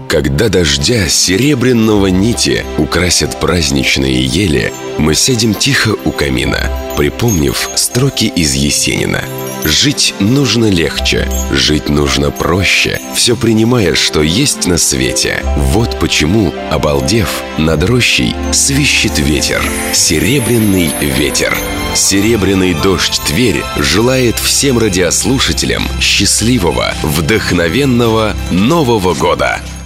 Когда дождя серебряного нити украсят праздничные ели, мы сядем тихо у камина, припомнив строки из Есенина. Жить нужно легче, жить нужно проще, все принимая, что есть на свете. Вот почему, обалдев, над рощей свищет ветер, серебряный ветер. Серебряный дождь Тверь желает всем радиослушателям счастливого, вдохновенного Нового года!